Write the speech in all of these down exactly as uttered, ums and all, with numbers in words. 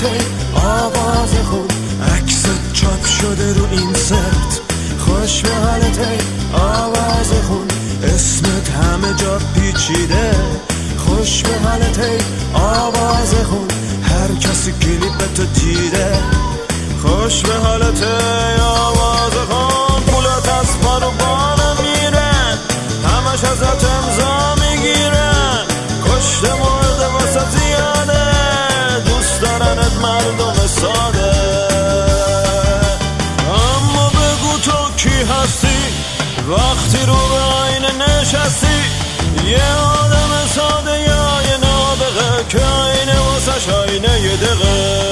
حالته آواز خون عکست چاپ شده رو این سرت خوش به حالته آواز خون اسمت همه جا پیچیده خوش به حالته آواز خون هر کسی کلیپتو دیده خوش به حالته آواز خون پولت از پارو بالا میرن همش ازت امضا میگیرن کشته مرده واسه زیاده دوست دارنت مردم ساده اما بگو تو کی هستی وقتی رو به آینه نشستی یه آدم ساده یا یه نابغه که آینه واسش آینه یه دقیقه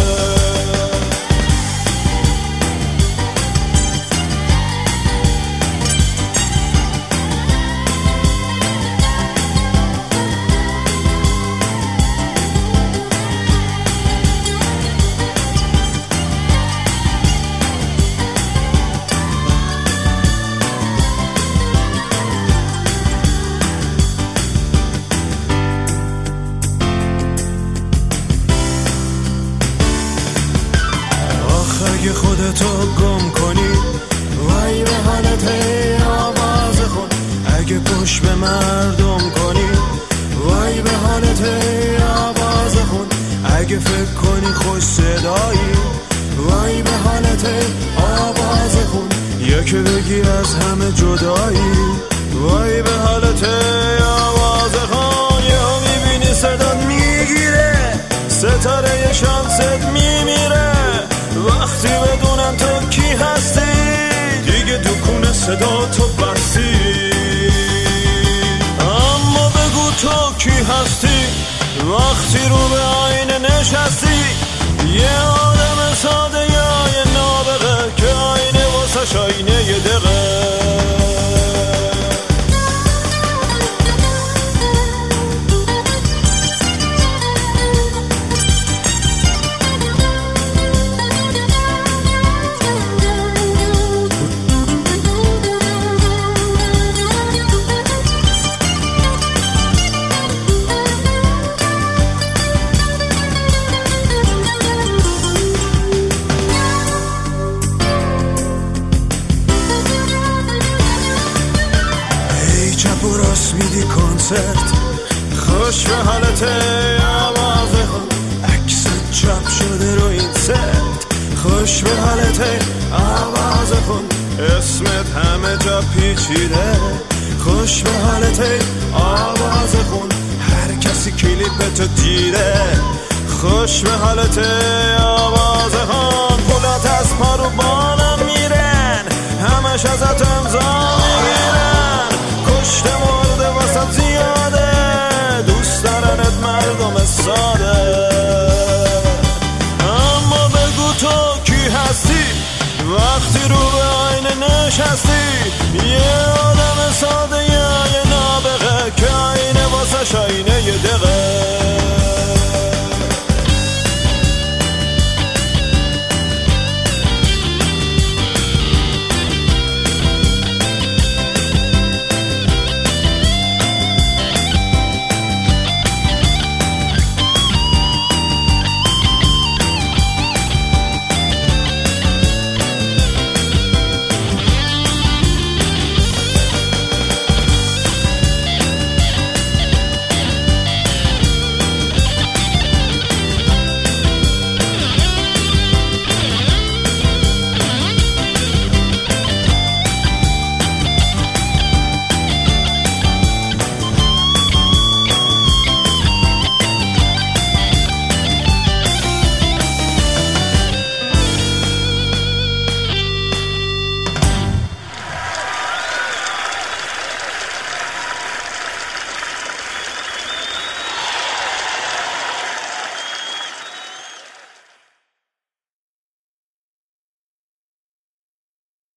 اگه خودتو گم کنی وای به حالت آواز خون اگه پشت به مردم کنی وای به حالت آواز خون اگه فکر کنی خوش صدایی وای به حالت آواز خون یکی بگی از همه جدایی وای به حالت آواز خون یهو میبینی صدات میگیره ستاره شانست میمیره وقتی بدونم تو کی هستی دیگه دکون صدا تو بستی اما بگو تو کی هستی وقتی رو به آینه نشستی یه آدم ساده یا یه نابغه که آینه واسش آینه یه دقیقه چپ و راست میدی کنسرت خوش به حالت آواز خون عکست چاپ شده رو این سرت خوش به حالت آواز خون اسمت همه جا پیچیده خوش به حالت آواز خون هر کسی کلیپتو دیده خوش به حالت آواز خون پولات از پارو بالا میرن همش ازت امضا میگیرن کشته مرده واسه زیاده دوست دارنت مردم ساده اما بگو تو کی هستی وقتی رو به آینه نشستی یه آدم ساده یا یه نابغه که آینه واسه آینه یه دقیقه